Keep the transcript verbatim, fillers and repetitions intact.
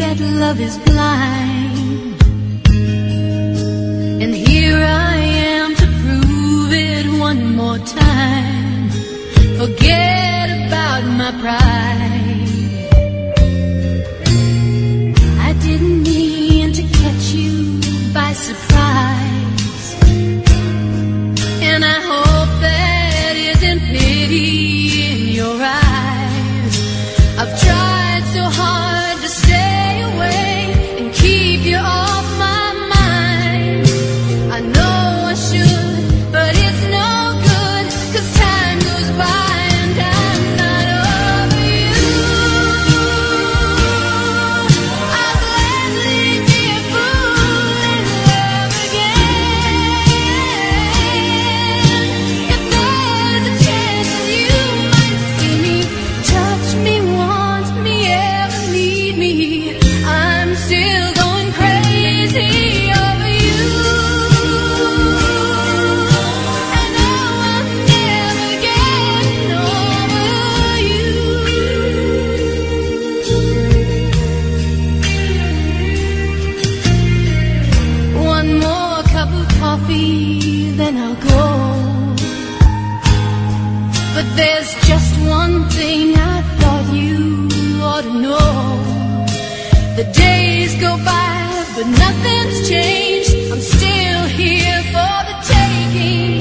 that love is blind, and here I am to prove it one more time. Forget about my pride. I didn't mean to catch you by surprise, and I hope that isn't pity in your eyes. I've tried so hard to stay away and keep you off my mind. I know I should, but it's no good, 'cause time goes by and I'm not over you. I'll gladly be a fool and love again. If there's a chance that you might see me, touch me, want me, ever need me, I'm still going crazy over you. I know I'm never getting over you. One more cup of coffee, then I'll go. But there's just one thing I thought you ought to know. The days go by, but nothing's changed. I'm still here for the taking.